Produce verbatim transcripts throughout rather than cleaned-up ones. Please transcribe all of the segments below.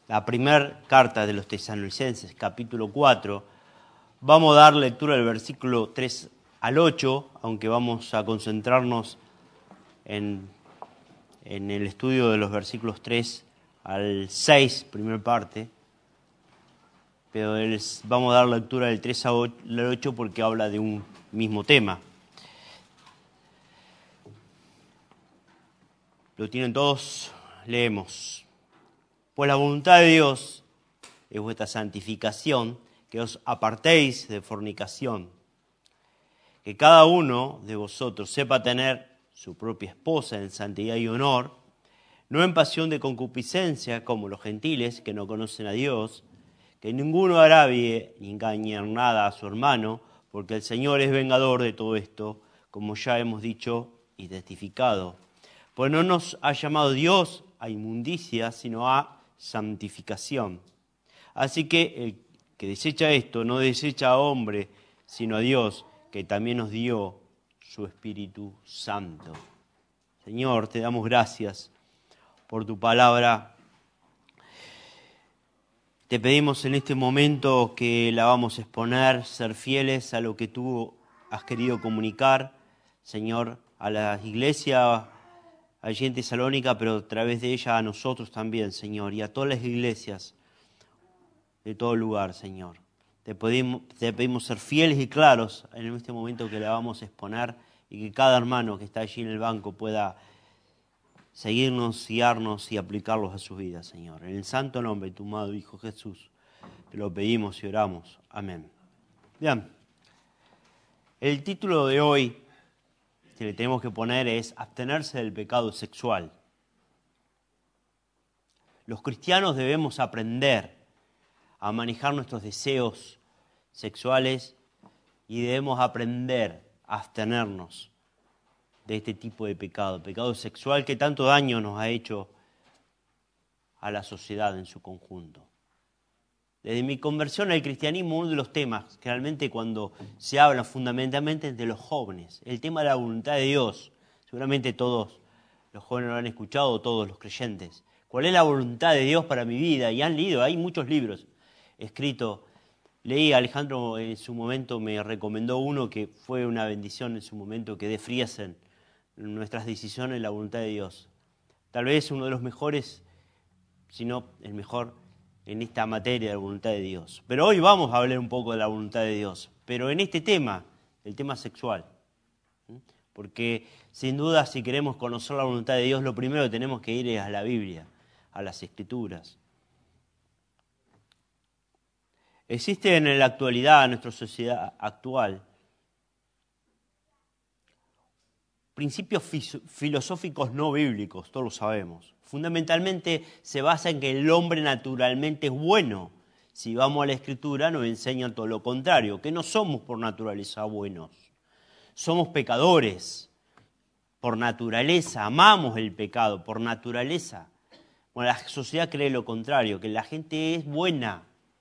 la primera carta de los Tesalonicenses, capítulo cuatro. Vamos a dar lectura del versículo tres al ocho, aunque vamos a concentrarnos en, en el estudio de los versículos tres al seis, primera parte. Pero les, vamos a dar lectura del tres al ocho porque habla de un mismo tema. ¿Lo tienen todos? Leemos. Pues la voluntad de Dios es vuestra santificación, que os apartéis de fornicación, que cada uno de vosotros sepa tener su propia esposa en santidad y honor, no en pasión de concupiscencia como los gentiles que no conocen a Dios, que ninguno agravie ni engañe en nada a su hermano, porque el Señor es vengador de todo esto, como ya hemos dicho y testificado. Pues no nos ha llamado Dios a inmundicia, sino a santificación. Así que el que desecha esto no desecha a hombre, sino a Dios, que también nos dio su Espíritu Santo. Señor, te damos gracias por tu palabra. Te pedimos en este momento que la vamos a exponer, ser fieles a lo que tú has querido comunicar, Señor, a la iglesia allí en Tesalónica, pero a través de ella a nosotros también, Señor, y a todas las iglesias de todo lugar, Señor. Te pedimos, te pedimos ser fieles y claros en este momento que la vamos a exponer y que cada hermano que está allí en el banco pueda seguirnos, guiarnos y aplicarlos a sus vidas, Señor. En el santo nombre de tu amado Hijo Jesús, te lo pedimos y oramos. Amén. Bien, el título de hoy que le tenemos que poner es abstenerse del pecado sexual. Los cristianos debemos aprender a manejar nuestros deseos sexuales y debemos aprender a abstenernos de este tipo de pecado, pecado sexual que tanto daño nos ha hecho a la sociedad en su conjunto. Desde mi conversión al cristianismo, uno de los temas, generalmente cuando se habla fundamentalmente de los jóvenes, el tema de la voluntad de Dios, seguramente todos los jóvenes lo han escuchado, todos los creyentes. ¿Cuál es la voluntad de Dios para mi vida? Y han leído, hay muchos libros escritos. Leí, Alejandro en su momento me recomendó uno que fue una bendición en su momento, que de Friesen, nuestras decisiones, la voluntad de Dios. Tal vez uno de los mejores, si no el mejor, en esta materia de la voluntad de Dios. Pero hoy vamos a hablar un poco de la voluntad de Dios, pero en este tema, el tema sexual. Porque sin duda si queremos conocer la voluntad de Dios, lo primero que tenemos que ir es a la Biblia, a las Escrituras. Existe en la actualidad, en nuestra sociedad actual, principios filosóficos no bíblicos, todos lo sabemos. Fundamentalmente se basa en que el hombre naturalmente es bueno. Si vamos a la Escritura nos enseñan todo lo contrario, que no somos por naturaleza buenos. Somos pecadores por naturaleza, amamos el pecado por naturaleza. Bueno, la sociedad cree lo contrario, que la gente es buena.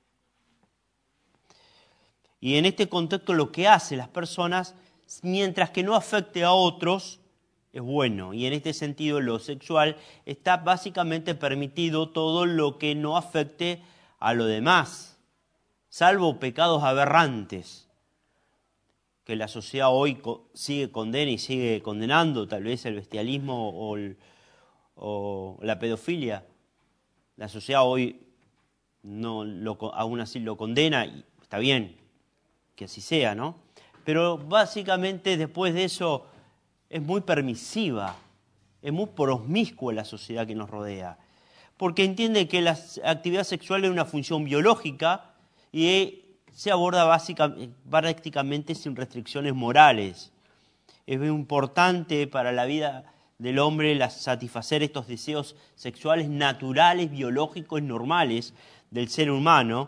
Y en este contexto lo que hacen las personas, mientras que no afecte a otros, es bueno. Y en este sentido lo sexual está básicamente permitido todo lo que no afecte a lo demás, salvo pecados aberrantes, que la sociedad hoy sigue condena y sigue condenando, tal vez el bestialismo o, el, o la pedofilia. La sociedad hoy no lo, aún así lo condena y está bien que así sea, ¿no? Pero básicamente después de eso es muy permisiva, es muy promiscua la sociedad que nos rodea, porque entiende que la actividad sexual es una función biológica y se aborda básicamente, prácticamente sin restricciones morales. Es muy importante para la vida del hombre la, satisfacer estos deseos sexuales naturales, biológicos y normales del ser humano,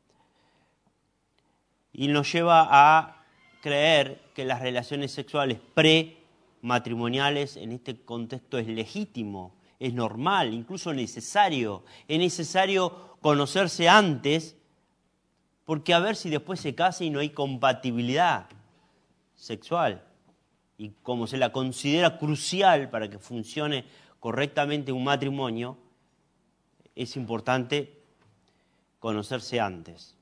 y nos lleva a creer que las relaciones sexuales prematrimoniales en este contexto es legítimo, es normal, incluso necesario. Es necesario conocerse antes, porque a ver si después se casa y no hay compatibilidad sexual. Y como se la considera crucial para que funcione correctamente un matrimonio, es importante conocerse antes.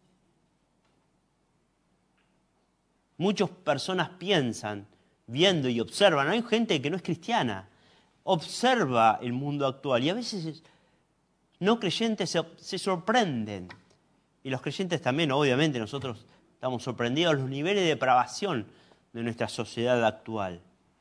Muchas personas piensan, viendo y observan, hay gente que no es cristiana, observa el mundo actual y a veces no creyentes se, se sorprenden. Y los creyentes también, obviamente, nosotros estamos sorprendidos de los niveles de depravación de nuestra sociedad actual.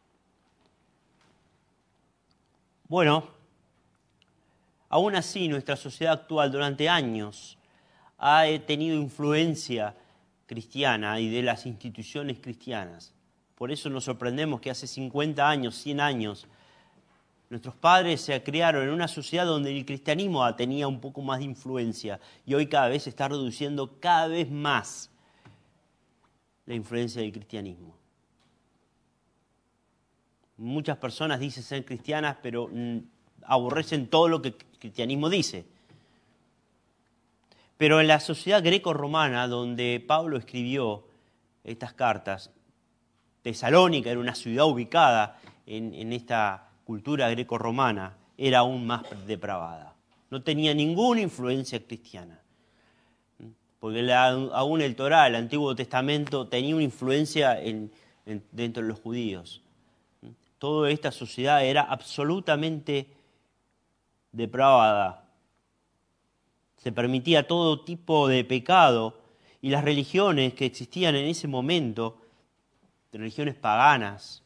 Bueno, aún así nuestra sociedad actual durante años ha tenido influencia cristiana y de las instituciones cristianas. Por eso nos sorprendemos que hace cincuenta años, cien años, nuestros padres se criaron en una sociedad donde el cristianismo tenía un poco más de influencia y hoy cada vez se está reduciendo cada vez más la influencia del cristianismo. Muchas personas dicen ser cristianas, pero mm, aborrecen todo lo que el cristianismo dice. Pero en la sociedad greco-romana, donde Pablo escribió estas cartas, Tesalónica era una ciudad ubicada en, en esta cultura greco-romana, era aún más depravada. No tenía ninguna influencia cristiana. Porque la, aún el Torá, el Antiguo Testamento, tenía una influencia en, en, dentro de los judíos. Toda esta sociedad era absolutamente depravada. Se permitía todo tipo de pecado y las religiones que existían en ese momento, religiones paganas,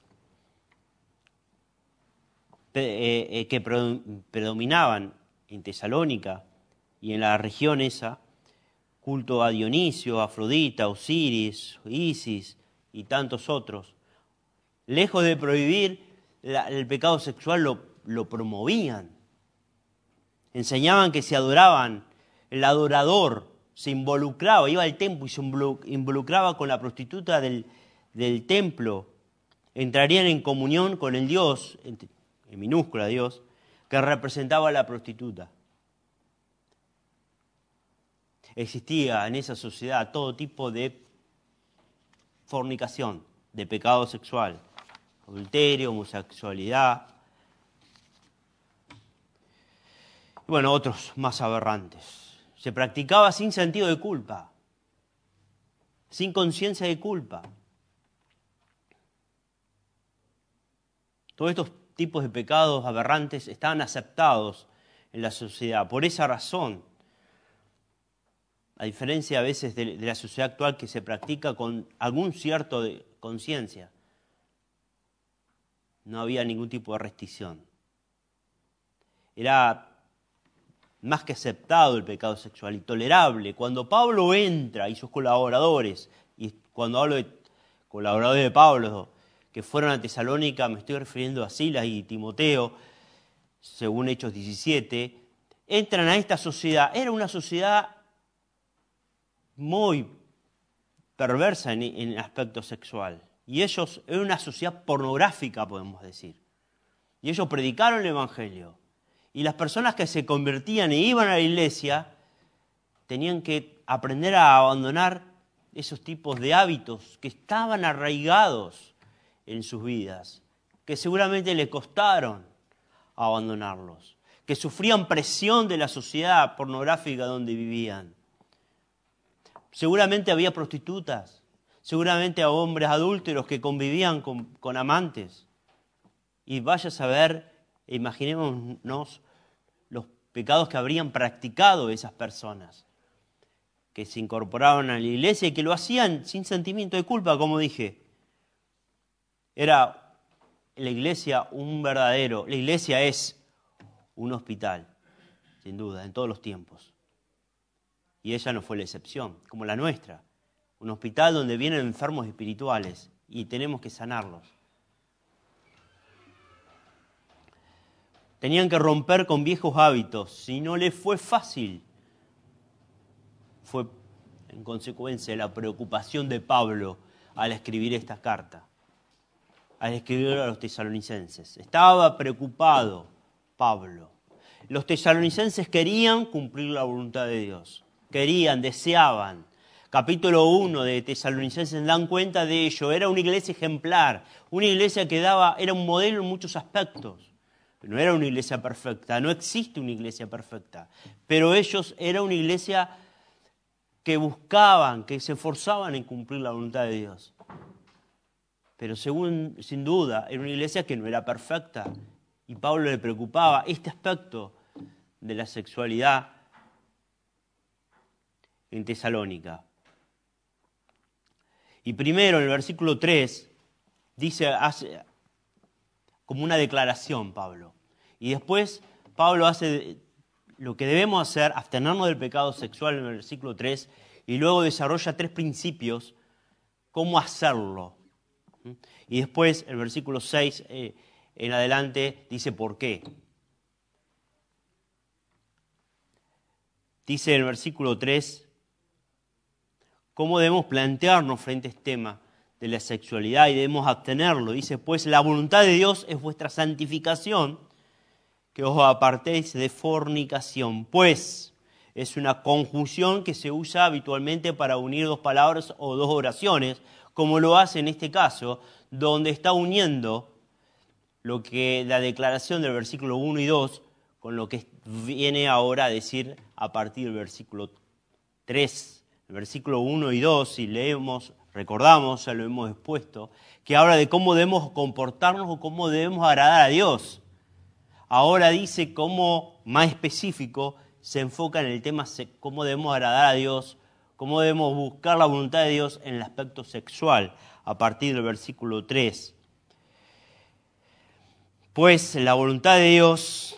que predominaban en Tesalónica y en la región esa, culto a Dionisio, Afrodita, Osiris, Isis y tantos otros, lejos de prohibir la, el pecado sexual, lo, lo promovían. Enseñaban que se adoraban, el adorador se involucraba, iba al templo y se involucraba con la prostituta del, del templo, entrarían en comunión con el Dios, en, en minúscula Dios, que representaba a la prostituta. Existía en esa sociedad todo tipo de fornicación, de pecado sexual, adulterio, homosexualidad, y bueno, otros más aberrantes. Se practicaba sin sentido de culpa, sin conciencia de culpa. Todos estos tipos de pecados aberrantes estaban aceptados en la sociedad. Por esa razón, a diferencia a veces de, de la sociedad actual que se practica con algún cierto de conciencia, no había ningún tipo de restricción. Era más que aceptado el pecado sexual y tolerable. Cuando Pablo entra y sus colaboradores, y cuando hablo de colaboradores de Pablo que fueron a Tesalónica, me estoy refiriendo a Silas y Timoteo, según Hechos diecisiete, entran a esta sociedad. Era una sociedad muy perversa en, en aspecto sexual. Y ellos, era una sociedad pornográfica, podemos decir. Y ellos predicaron el Evangelio. Y las personas que se convertían e iban a la iglesia tenían que aprender a abandonar esos tipos de hábitos que estaban arraigados en sus vidas, que seguramente les costaron abandonarlos, que sufrían presión de la sociedad pornográfica donde vivían. Seguramente había prostitutas, seguramente había hombres adúlteros que convivían con, con amantes. Y vaya a saber, imaginémonos los pecados que habrían practicado esas personas, que se incorporaban a la iglesia y que lo hacían sin sentimiento de culpa, como dije. Era la iglesia un verdadero, la iglesia es un hospital, sin duda, en todos los tiempos. Y ella no fue la excepción, como la nuestra. Un hospital donde vienen enfermos espirituales y tenemos que sanarlos. Tenían que romper con viejos hábitos. Si no les fue fácil, fue en consecuencia de la preocupación de Pablo al escribir esta carta, al escribir a los tesalonicenses. Estaba preocupado Pablo. Los tesalonicenses querían cumplir la voluntad de Dios. Querían, deseaban. Capítulo uno de Tesalonicenses dan cuenta de ello. Era una iglesia ejemplar, una iglesia que daba, era un modelo en muchos aspectos. No era una iglesia perfecta, no existe una iglesia perfecta, pero ellos era una iglesia que buscaban, que se esforzaban en cumplir la voluntad de Dios. Pero según, sin duda, era una iglesia que no era perfecta. Y Pablo le preocupaba este aspecto de la sexualidad en Tesalónica. Y primero, en el versículo tres, dice, hace como una declaración Pablo. Y después Pablo hace lo que debemos hacer, abstenernos del pecado sexual en el versículo tres, y luego desarrolla tres principios, cómo hacerlo. Y después, el versículo seis eh, en adelante, dice por qué. Dice en el versículo tres, cómo debemos plantearnos frente a este tema de la sexualidad y debemos abstenerlo. Dice, pues la voluntad de Dios es vuestra santificación, que os apartéis de fornicación. Pues es una conjunción que se usa habitualmente para unir dos palabras o dos oraciones, como lo hace en este caso, donde está uniendo lo que la declaración del versículo uno y dos con lo que viene ahora a decir a partir del versículo tres. El versículo uno y dos, si leemos, recordamos, ya lo hemos expuesto, que habla de cómo debemos comportarnos o cómo debemos agradar a Dios. Ahora dice cómo, más específico, se enfoca en el tema cómo debemos agradar a Dios, cómo debemos buscar la voluntad de Dios en el aspecto sexual, a partir del versículo tres. Pues la voluntad de Dios,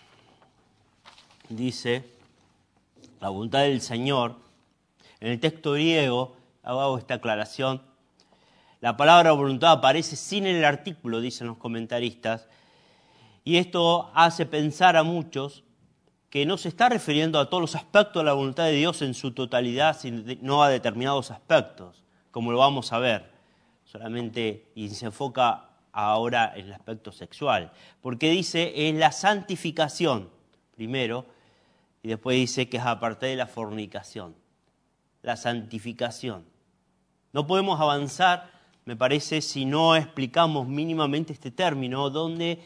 dice, la voluntad del Señor, en el texto griego, hago esta aclaración, la palabra voluntad aparece sin el artículo, dicen los comentaristas, y esto hace pensar a muchos que no se está refiriendo a todos los aspectos de la voluntad de Dios en su totalidad, sino a determinados aspectos, como lo vamos a ver, solamente, y se enfoca ahora en el aspecto sexual, porque dice, es la santificación, primero, y después dice que es aparte de la fornicación, la santificación. No podemos avanzar, me parece, si no explicamos mínimamente este término, donde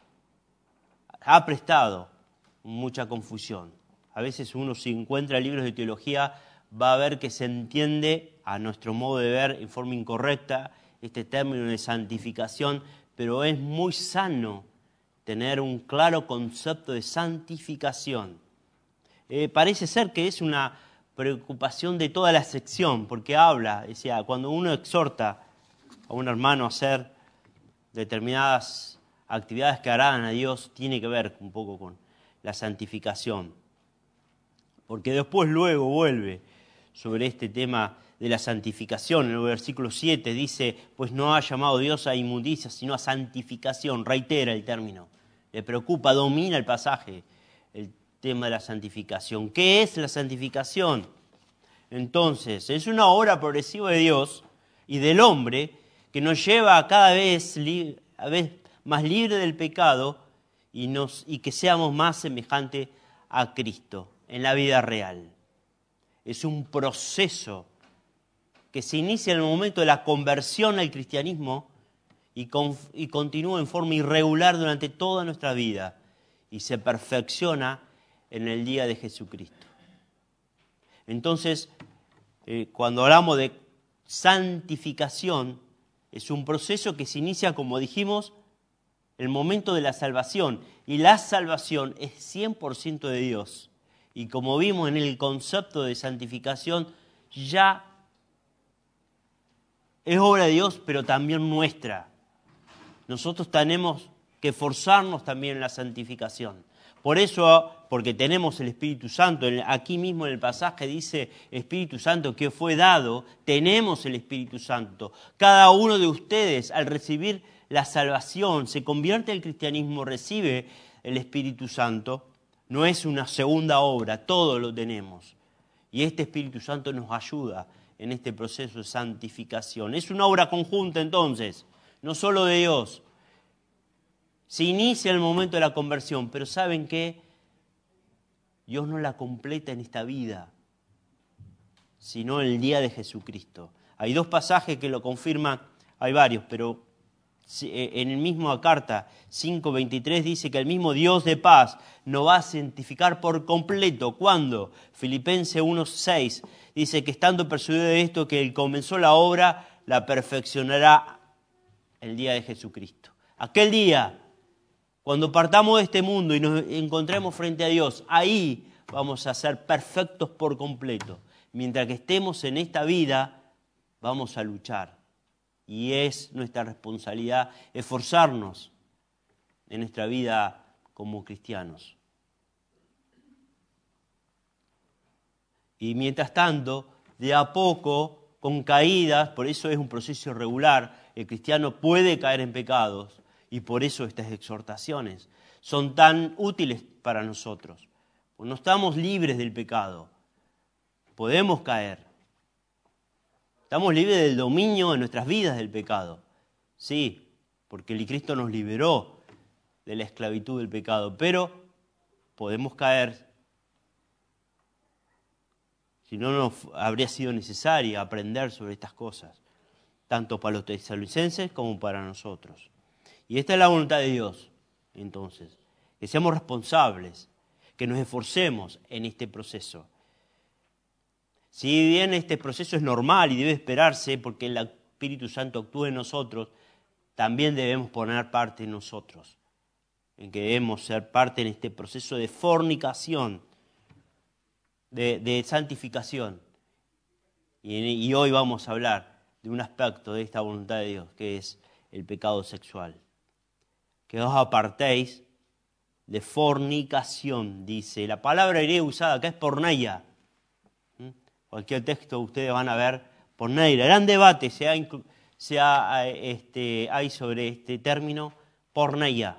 ha prestado mucha confusión. A veces uno, si encuentra libros de teología, va a ver que se entiende, a nuestro modo de ver, en forma incorrecta, este término de santificación, pero es muy sano tener un claro concepto de santificación. Eh, parece ser que es una preocupación de toda la sección, porque habla, decía, cuando uno exhorta a un hermano a hacer determinadas actividades que agradan a Dios, tiene que ver un poco con la santificación. Porque después luego vuelve sobre este tema de la santificación. En el versículo siete dice, pues no ha llamado Dios a inmundicia, sino a santificación. Reitera el término. Le preocupa, domina el pasaje, el tema de la santificación. ¿Qué es la santificación? Entonces, es una obra progresiva de Dios y del hombre que nos lleva a cada vez, a vez más libre del pecado y, nos, y que seamos más semejantes a Cristo en la vida real. Es un proceso que se inicia en el momento de la conversión al cristianismo y, con, y continúa en forma irregular durante toda nuestra vida y se perfecciona en el día de Jesucristo. Entonces, eh, cuando hablamos de santificación, es un proceso que se inicia, como dijimos, el momento de la salvación. Y la salvación es cien por ciento de Dios. Y como vimos en el concepto de santificación, ya es obra de Dios, pero también nuestra. Nosotros tenemos que esforzarnos también en la santificación. Por eso, porque tenemos el Espíritu Santo, aquí mismo en el pasaje dice Espíritu Santo que fue dado, tenemos el Espíritu Santo. Cada uno de ustedes al recibir la salvación, se convierte al cristianismo, recibe el Espíritu Santo, no es una segunda obra, todo lo tenemos. Y este Espíritu Santo nos ayuda en este proceso de santificación. Es una obra conjunta entonces, no solo de Dios. Se inicia el momento de la conversión, pero ¿saben qué? Dios no la completa en esta vida, sino en el día de Jesucristo. Hay dos pasajes que lo confirman, hay varios, pero en la misma carta cinco veintitrés dice que el mismo Dios de paz nos va a santificar por completo. ¿Cuándo? Filipenses uno seis dice que estando persuadido de esto, que Él comenzó la obra, la perfeccionará el día de Jesucristo. Aquel día, cuando partamos de este mundo y nos encontremos frente a Dios, ahí vamos a ser perfectos por completo. Mientras que estemos en esta vida, vamos a luchar. Y es nuestra responsabilidad esforzarnos en nuestra vida como cristianos. Y mientras tanto, de a poco, con caídas, por eso es un proceso irregular, el cristiano puede caer en pecados y por eso estas exhortaciones son tan útiles para nosotros. No estamos libres del pecado, podemos caer. Estamos libres del dominio en nuestras vidas del pecado. Sí, porque el Cristo nos liberó de la esclavitud del pecado, pero podemos caer. Si no, no habría sido necesario aprender sobre estas cosas, tanto para los tesalonicenses como para nosotros. Y esta es la voluntad de Dios, entonces, que seamos responsables, que nos esforcemos en este proceso. Si bien este proceso es normal y debe esperarse porque el Espíritu Santo actúa en nosotros, también debemos poner parte en nosotros, en que debemos ser parte en este proceso de fornicación, de, de santificación. Y, y hoy vamos a hablar de un aspecto de esta voluntad de Dios, que es el pecado sexual. Que os apartéis de fornicación, dice. La palabra griega usada acá es porneia. Cualquier texto ustedes van a ver porneia. Gran debate se, ha, se ha, este, hay sobre este término porneia.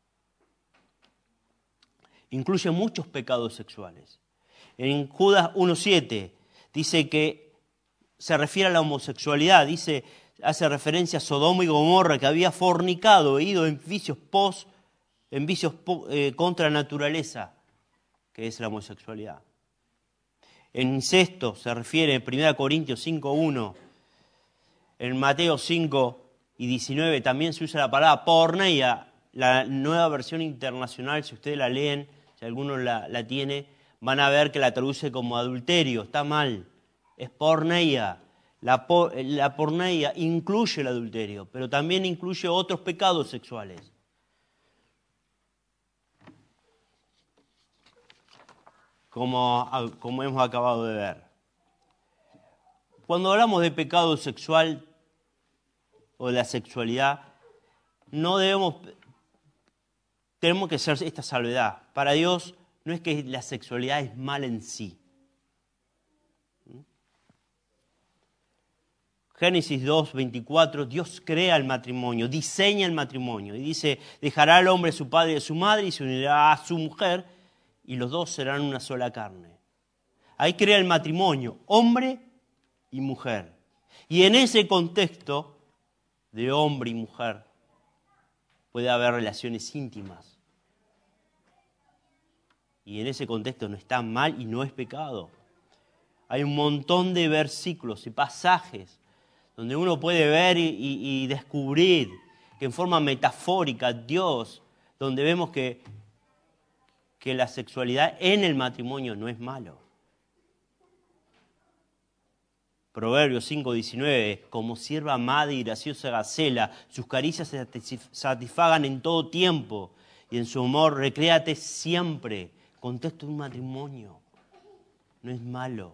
Incluye muchos pecados sexuales. En Judas uno siete dice que se refiere a la homosexualidad, dice, hace referencia a Sodoma y Gomorra, que había fornicado, e ido en vicios pos, en vicios eh, contra naturaleza, que es la homosexualidad. En incesto se refiere en primera Corintios cinco uno, en Mateo cinco y diecinueve también se usa la palabra porneia, la nueva versión internacional, si ustedes la leen, si alguno la, la tiene, van a ver que la traduce como adulterio, está mal, es porneia. La, por, la porneia incluye el adulterio, pero también incluye otros pecados sexuales. Como, como hemos acabado de ver. Cuando hablamos de pecado sexual o de la sexualidad, no debemos, tenemos que hacer esta salvedad. Para Dios no es que la sexualidad es mala en sí. Génesis dos veinticuatro, Dios crea el matrimonio, diseña el matrimonio y dice, dejará al hombre a su padre y a su madre y se unirá a su mujer y los dos serán una sola carne. Ahí crea el matrimonio, hombre y mujer. Y en ese contexto de hombre y mujer puede haber relaciones íntimas. Y en ese contexto no está mal y no es pecado. Hay un montón de versículos y pasajes donde uno puede ver y, y, y descubrir que en forma metafórica Dios, donde vemos que, que la sexualidad en el matrimonio no es malo. Proverbios cinco diecinueve, como sierva amada y graciosa gacela, sus caricias se satisfagan en todo tiempo y en su amor recréate siempre. Contexto de un matrimonio, no es malo.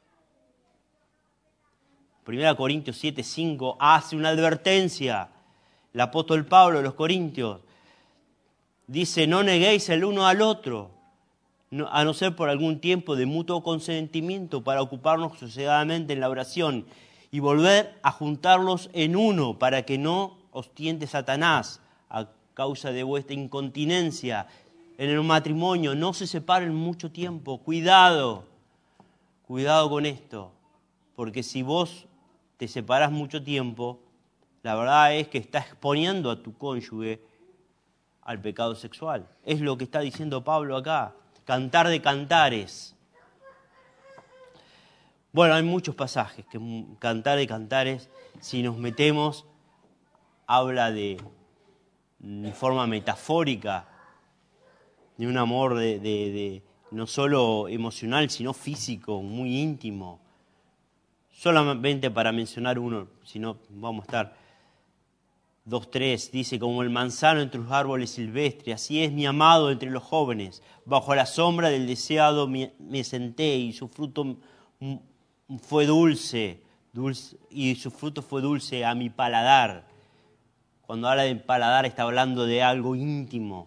Primera Corintios siete cinco hace una advertencia. El apóstol Pablo a los Corintios dice, no neguéis el uno al otro, a no ser por algún tiempo de mutuo consentimiento para ocuparnos sosegadamente en la oración y volver a juntarlos en uno para que no os tiente Satanás a causa de vuestra incontinencia. En el matrimonio no se separen mucho tiempo. Cuidado, cuidado con esto, porque si vos te separás mucho tiempo, la verdad es que estás exponiendo a tu cónyuge al pecado sexual. Es lo que está diciendo Pablo acá. Cantar de cantares. Bueno, hay muchos pasajes que cantar de cantares, si nos metemos habla de, de forma metafórica, de un amor de, de, de no solo emocional, sino físico, muy íntimo. Solamente para mencionar uno, si no vamos a estar dos, tres, dice, como el manzano entre los árboles silvestres, así es mi amado entre los jóvenes, bajo la sombra del deseado me, me senté y su fruto fue dulce, dulce, y su fruto fue dulce a mi paladar. Cuando habla de paladar está hablando de algo íntimo.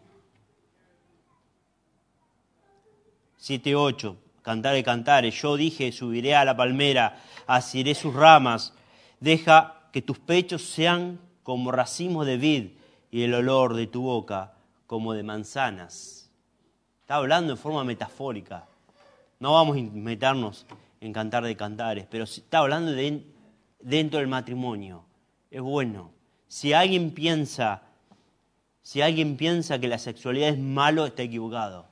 siete ocho, Cantar de Cantares, yo dije, subiré a la palmera, asiré sus ramas, deja que tus pechos sean como racimos de vid y el olor de tu boca como de manzanas. Está hablando en forma metafórica. No vamos a meternos en Cantar de Cantares, pero está hablando de dentro del matrimonio. Es bueno. Si alguien piensa, si alguien piensa que la sexualidad es malo, está equivocado.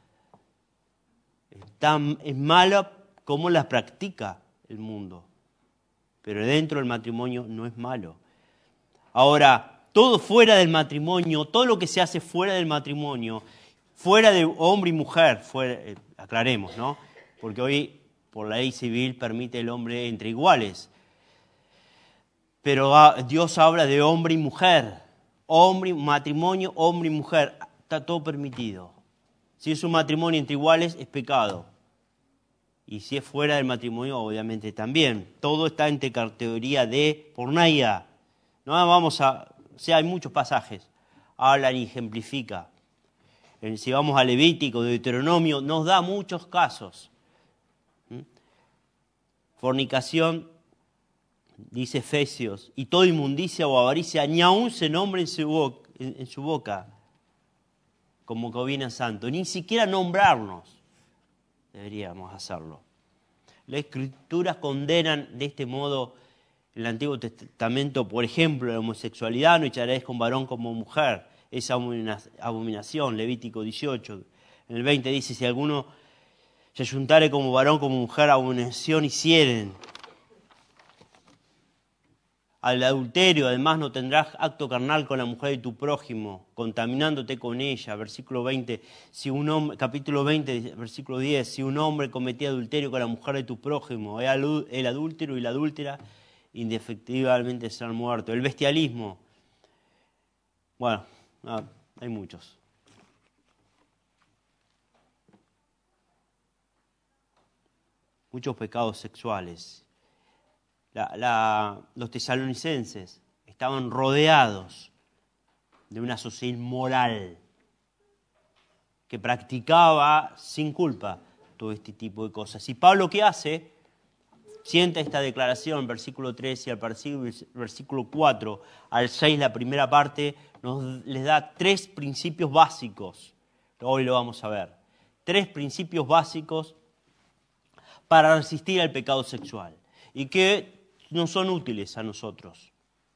Está, es mala como la practica el mundo, pero dentro del matrimonio no es malo. Ahora, todo fuera del matrimonio, todo lo que se hace fuera del matrimonio, fuera de hombre y mujer, fuera, eh, aclaremos, ¿no? Porque hoy, por la ley civil, permite el hombre entre iguales. Pero ah, Dios habla de hombre y mujer. Hombre, matrimonio, hombre y mujer. Está todo permitido. Si es un matrimonio entre iguales, es pecado. Y si es fuera del matrimonio, obviamente también. Todo está en categoría de porneia. No vamos a... O sea, hay muchos pasajes. Hablan y ejemplifica. Si vamos a Levítico, Deuteronomio, nos da muchos casos. ¿Mm? Fornicación, dice Efesios, y toda inmundicia o avaricia, ni aún se nombre en su boca, en, en su boca como que viene santo. Ni siquiera nombrarnos deberíamos hacerlo. Las Escrituras condenan de este modo el Antiguo Testamento, por ejemplo, la homosexualidad, no echarás con varón como mujer, esa abominación, Levítico dieciocho. En el veinte dice, si alguno se juntare como varón como mujer, abominación hicieren. Al adulterio, además, no tendrás acto carnal con la mujer de tu prójimo, contaminándote con ella. Versículo veinte, si un hombre, capítulo veinte, versículo diez, si un hombre cometía adulterio con la mujer de tu prójimo, el adúltero y la adúltera, indefectiblemente serán muertos. El bestialismo, bueno, no, hay muchos. Muchos pecados sexuales. La, la, los tesalonicenses estaban rodeados de una sociedad inmoral que practicaba sin culpa todo este tipo de cosas. Y Pablo, ¿qué hace? Sienta esta declaración, versículo tres y al versículo cuatro al seis, la primera parte, nos les da tres principios básicos. Hoy lo vamos a ver. Tres principios básicos para resistir al pecado sexual y que no son útiles a nosotros.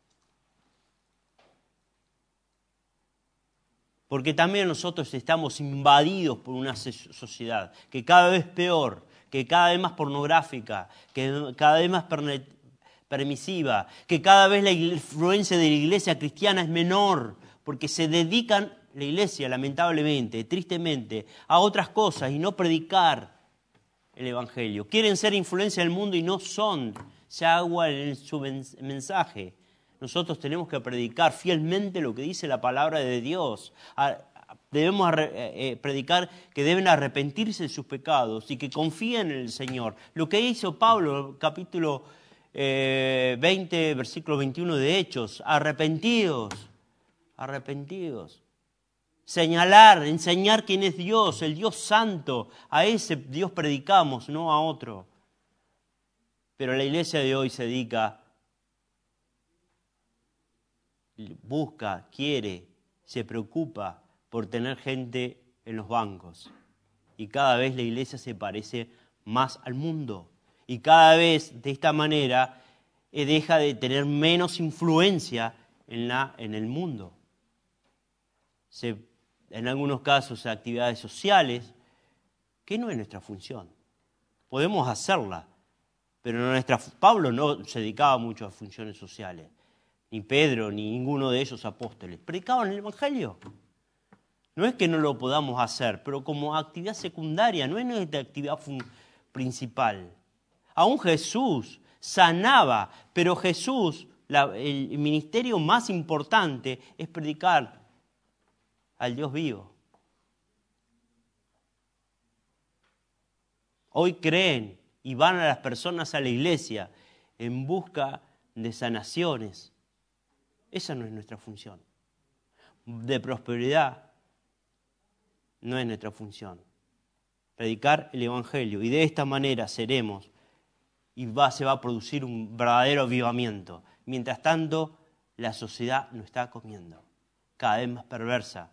Porque también nosotros estamos invadidos por una sociedad que cada vez es peor, que cada vez más pornográfica, que cada vez más permisiva, que cada vez la influencia de la iglesia cristiana es menor, porque se dedican, la iglesia lamentablemente, tristemente, a otras cosas y no predicar el Evangelio. Quieren ser influencia del mundo y no son, se agua en su mensaje. Nosotros tenemos que predicar fielmente lo que dice la palabra de Dios. Debemos predicar que deben arrepentirse de sus pecados y que confíen en el Señor. Lo que hizo Pablo, capítulo veinte, versículo veintiuno de Hechos, arrepentidos, arrepentidos. Señalar, enseñar quién es Dios, el Dios santo. A ese Dios predicamos, no a otro. Pero la iglesia de hoy se dedica, busca, quiere, se preocupa por tener gente en los bancos. Y cada vez la iglesia se parece más al mundo. Y cada vez de esta manera deja de tener menos influencia en, la, en el mundo. Se, en algunos casos actividades sociales, que no es nuestra función. Podemos hacerla, pero no nuestra, Pablo no se dedicaba mucho a funciones sociales. ni Pedro, ni ninguno de ellos apóstoles. Predicaban el Evangelio. No es que no lo podamos hacer, pero como actividad secundaria, no es nuestra actividad principal. Aún Jesús sanaba, pero Jesús, la, el ministerio más importante es predicar al Dios vivo. Hoy creen y van a las personas a la iglesia en busca de sanaciones. Esa no es nuestra función. De prosperidad no es nuestra función. Predicar el Evangelio. Y de esta manera seremos y va, se va a producir un verdadero avivamiento. Mientras tanto, la sociedad nos está comiendo, cada vez más perversa.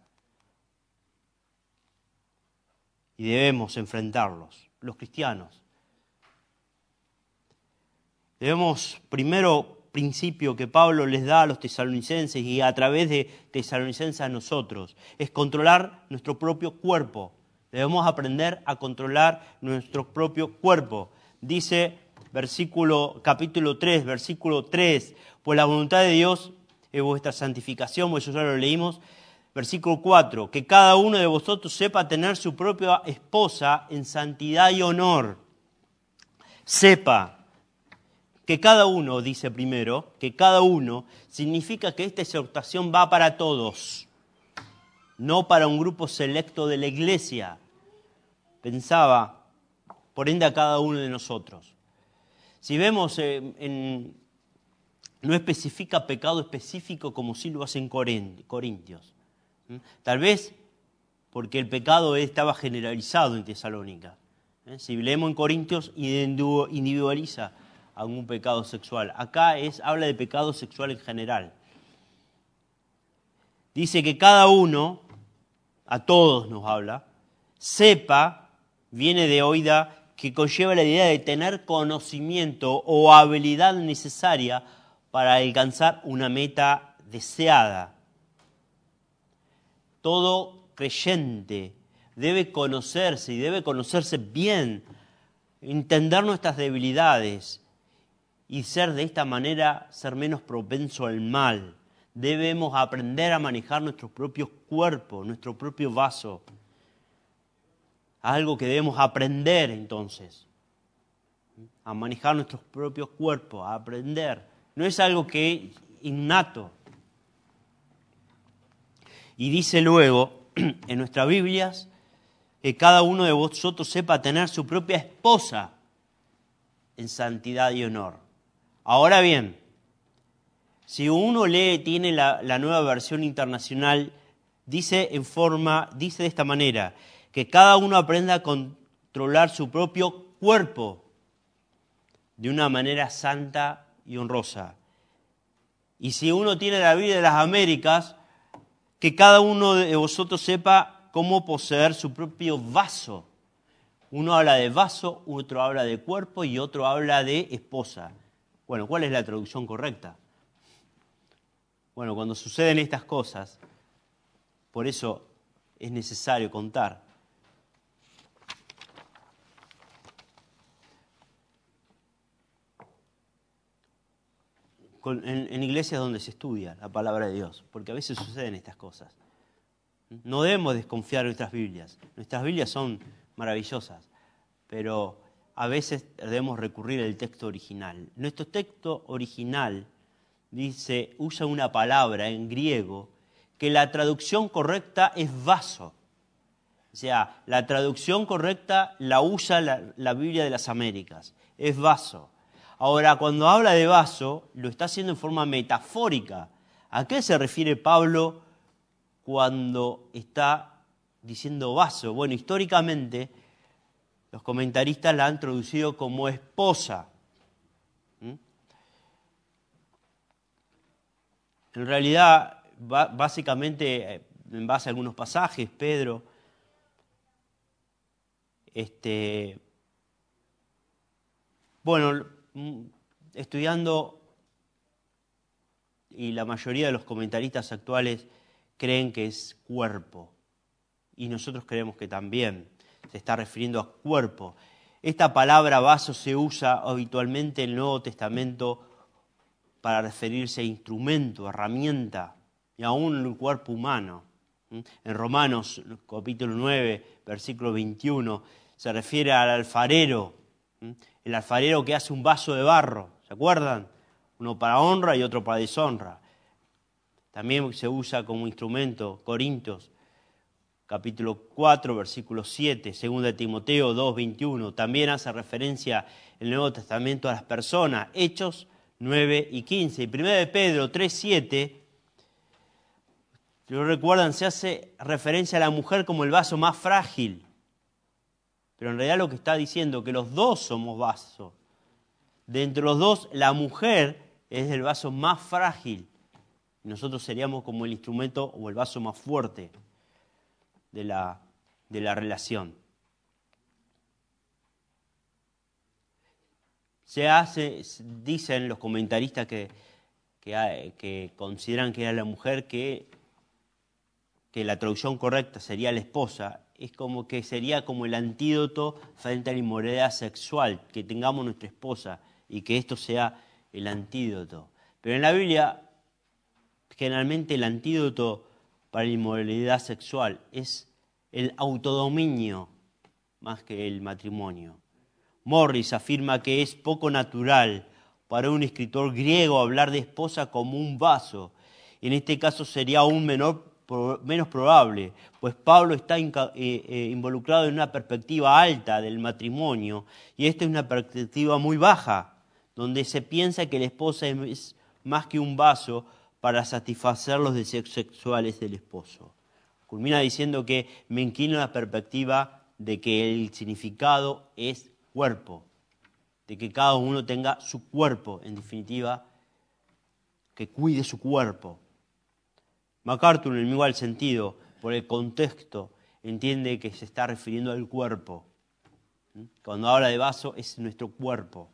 Y debemos enfrentarlos, los cristianos. Debemos, primero principio que Pablo les da a los tesalonicenses y a través de tesalonicenses a nosotros, es controlar nuestro propio cuerpo. Debemos aprender a controlar nuestro propio cuerpo. Dice versículo, capítulo tres, versículo tres, pues la voluntad de Dios es vuestra santificación, pues eso ya lo leímos. Versículo cuatro, que cada uno de vosotros sepa tener su propia esposa en santidad y honor. Sepa. Que cada uno, dice primero, que cada uno significa que esta exhortación va para todos, no para un grupo selecto de la iglesia. Pensaba, por ende, a cada uno de nosotros. Si vemos, eh, en, no especifica pecado específico como sí lo hace en Corintios. ¿Mm? Tal vez porque el pecado estaba generalizado en Tesalónica. ¿Eh? Si leemos en Corintios, individualiza algún pecado sexual. Acá es, habla de pecado sexual en general. Dice que cada uno, a todos nos habla, sepa, viene de oída, que conlleva la idea de tener conocimiento o habilidad necesaria para alcanzar una meta deseada. Todo creyente debe conocerse y debe conocerse bien, entender nuestras debilidades, y ser de esta manera, ser menos propenso al mal. Debemos aprender a manejar nuestros propios cuerpos, nuestro propio vaso. Algo que debemos aprender entonces. A manejar nuestros propios cuerpos, a aprender. No es algo que es innato. Y dice luego en nuestras Biblias que cada uno de vosotros sepa tener su propia esposa en santidad y honor. Ahora bien, si uno lee, tiene la, la nueva versión internacional, dice en forma, dice de esta manera, que cada uno aprenda a controlar su propio cuerpo de una manera santa y honrosa. Y si uno tiene la Biblia de las Américas, que cada uno de vosotros sepa cómo poseer su propio vaso. Uno habla de vaso, otro habla de cuerpo y otro habla de esposa. Bueno, ¿cuál es la traducción correcta? Bueno, cuando suceden estas cosas, por eso es necesario contar. Con, en, en iglesias donde se estudia la palabra de Dios, porque a veces suceden estas cosas. No debemos desconfiar de nuestras Biblias. Nuestras Biblias son maravillosas, pero a veces debemos recurrir al texto original. Nuestro texto original dice, usa una palabra en griego que la traducción correcta es vaso. O sea, la traducción correcta la usa la, la Biblia de las Américas, es vaso. Ahora, cuando habla de vaso, lo está haciendo en forma metafórica. ¿A qué se refiere Pablo cuando está diciendo vaso? Bueno, históricamente los comentaristas la han traducido como esposa. ¿Mm? En realidad, básicamente, en base a algunos pasajes, Pedro, este, bueno, estudiando, y la mayoría de los comentaristas actuales creen que es cuerpo, y nosotros creemos que también se está refiriendo a cuerpo. Esta palabra vaso se usa habitualmente en el Nuevo Testamento para referirse a instrumento, herramienta, y aún en el cuerpo humano. En Romanos capítulo nueve, versículo veintiuno, se refiere al alfarero, el alfarero que hace un vaso de barro, ¿se acuerdan? Uno para honra y otro para deshonra. También se usa como instrumento, Corintios, capítulo cuatro, versículo siete, segunda de Timoteo dos, veintiuno. También hace referencia el Nuevo Testamento a las personas, Hechos nueve y quince. Y primera de Pedro tres, siete, si lo recuerdan, se hace referencia a la mujer como el vaso más frágil. Pero en realidad lo que está diciendo es que los dos somos vasos. De entre los dos, la mujer es el vaso más frágil. Y nosotros seríamos como el instrumento o el vaso más fuerte de la, de la relación. Se hace, dicen los comentaristas que, que, que consideran que era la mujer que, que la traducción correcta sería la esposa, es como que sería como el antídoto frente a la inmoralidad sexual, que tengamos nuestra esposa y que esto sea el antídoto. Pero en la Biblia, generalmente el antídoto para la inmoralidad sexual es el autodominio más que el matrimonio. Morris afirma que es poco natural para un escritor griego hablar de esposa como un vaso. En este caso sería aún menor, menos probable, pues Pablo está inca, eh, eh, involucrado en una perspectiva alta del matrimonio y esta es una perspectiva muy baja, donde se piensa que la esposa es más que un vaso para satisfacer los deseos sexuales del esposo. Culmina diciendo que me inclino a la perspectiva de que el significado es cuerpo, de que cada uno tenga su cuerpo, en definitiva, que cuide su cuerpo. MacArthur, en el igual sentido, por el contexto, entiende que se está refiriendo al cuerpo. Cuando habla de vaso, es nuestro cuerpo.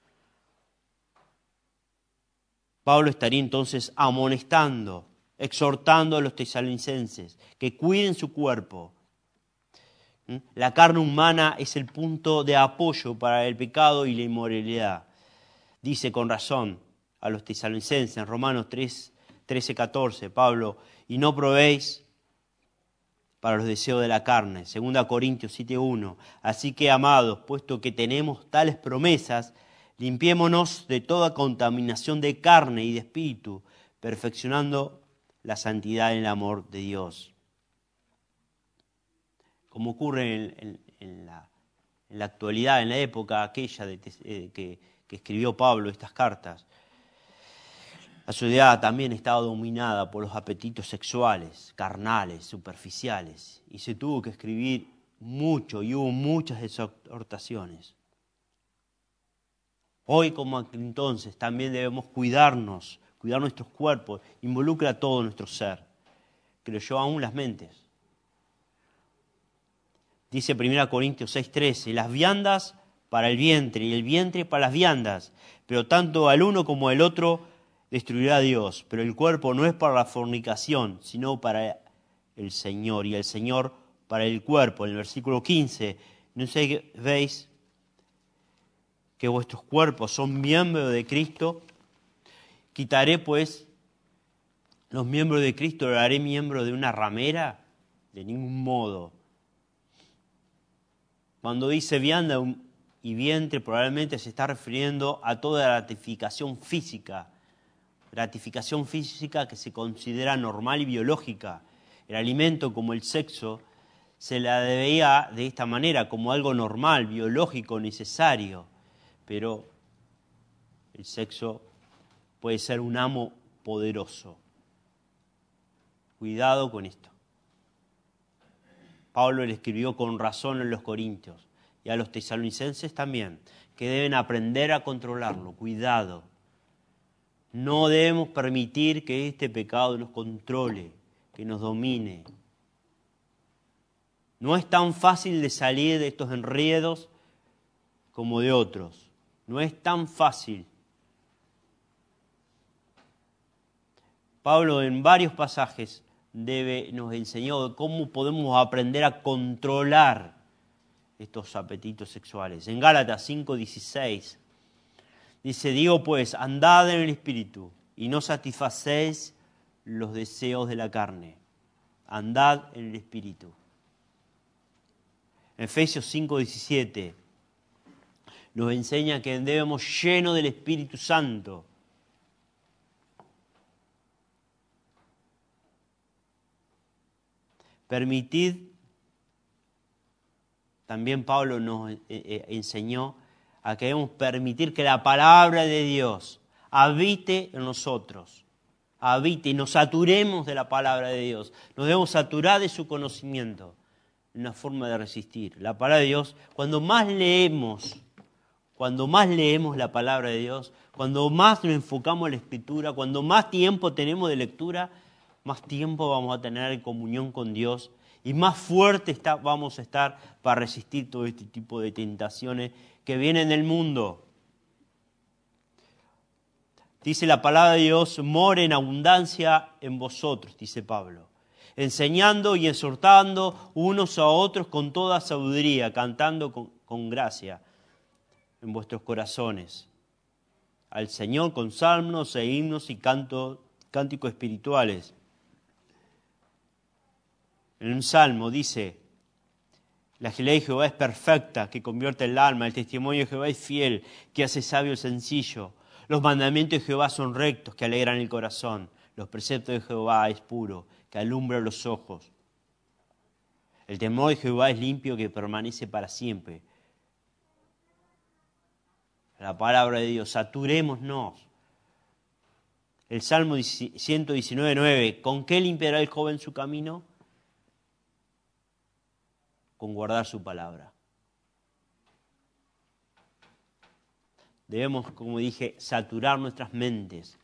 Pablo estaría entonces amonestando, exhortando a los tesalonicenses que cuiden su cuerpo. La carne humana es el punto de apoyo para el pecado y la inmoralidad. Dice con razón a los tesalonicenses en Romanos tres, trece, catorce, Pablo, y no probéis para los deseos de la carne. Segunda Corintios siete, uno. Así que, amados, puesto que tenemos tales promesas, limpiémonos de toda contaminación de carne y de espíritu, perfeccionando la santidad en el amor de Dios. Como ocurre en, en, en, la, en la actualidad, en la época aquella de, eh, que, que escribió Pablo estas cartas, la sociedad también estaba dominada por los apetitos sexuales, carnales, superficiales, y se tuvo que escribir mucho y hubo muchas exhortaciones. Hoy como entonces también debemos cuidarnos, cuidar nuestros cuerpos, involucra todo nuestro ser, creo yo, aún las mentes. Dice primera Corintios seis, trece, las viandas para el vientre y el vientre para las viandas, pero tanto al uno como al otro destruirá a Dios. Pero el cuerpo no es para la fornicación, sino para el Señor, y el Señor para el cuerpo. En el versículo quince, no sé, ¿veis que vuestros cuerpos son miembros de Cristo? Quitaré pues los miembros de Cristo, ¿lo haré miembro de una ramera? De ningún modo. Cuando dice vianda y vientre, probablemente se está refiriendo a toda gratificación física. Gratificación física que se considera normal y biológica. El alimento, como el sexo, se la veía de esta manera, como algo normal, biológico, necesario. Pero el sexo puede ser un amo poderoso. Cuidado con esto. Pablo le escribió con razón a los corintios y a los tesalonicenses también, que deben aprender a controlarlo. Cuidado. No debemos permitir que este pecado nos controle, que nos domine. No es tan fácil de salir de estos enredos como de otros. No es tan fácil. Pablo en varios pasajes debe, nos enseñó cómo podemos aprender a controlar estos apetitos sexuales. En Gálatas cinco dieciséis Dice, digo pues, andad en el Espíritu y no satisfacéis los deseos de la carne. Andad en el Espíritu. En Efesios cinco diecisiete nos enseña que debemos llenos del Espíritu Santo. Permitid, también Pablo nos eh, eh, enseñó a que debemos permitir que la palabra de Dios habite en nosotros, habite y nos saturemos de la palabra de Dios, nos debemos saturar de su conocimiento, una forma de resistir. La palabra de Dios, cuando más leemos, cuando más leemos la palabra de Dios, cuando más nos enfocamos en la Escritura, cuando más tiempo tenemos de lectura, más tiempo vamos a tener en comunión con Dios y más fuerte está, vamos a estar para resistir todo este tipo de tentaciones que vienen del mundo. Dice la palabra de Dios, more en abundancia en vosotros, dice Pablo, enseñando y exhortando unos a otros con toda sabiduría, cantando con, con gracia en vuestros corazones, al Señor con salmos e himnos y canto, cánticos espirituales. En un salmo dice, la ley de Jehová es perfecta, que convierte el alma, el testimonio de Jehová es fiel, que hace sabio el sencillo. Los mandamientos de Jehová son rectos, que alegran el corazón. Los preceptos de Jehová es puro, que alumbra los ojos. El temor de Jehová es limpio, que permanece para siempre. La palabra de Dios, saturémonos. El Salmo ciento diecinueve, nueve, ¿con qué limpiará el joven su camino? Con guardar su palabra. Debemos, como dije, saturar nuestras mentes.